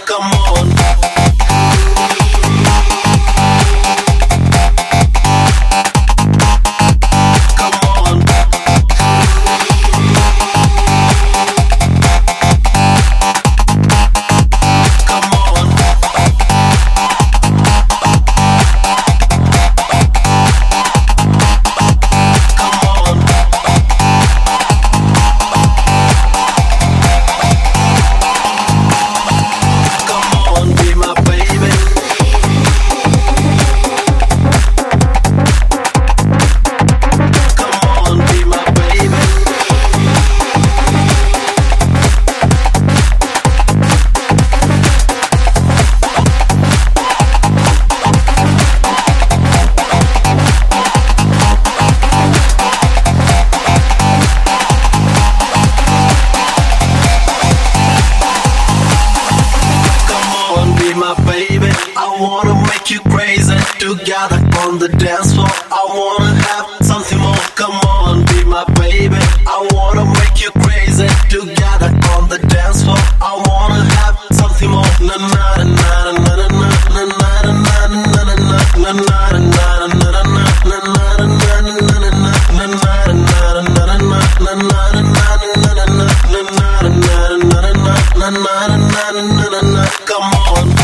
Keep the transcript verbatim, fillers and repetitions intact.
come on. Together on the dance floor, I wanna have something more. Come on, be my baby. I wanna make you crazy. Together on the dance floor, I wanna have something more. Na na na na na na na na na na na na na na na. Come on.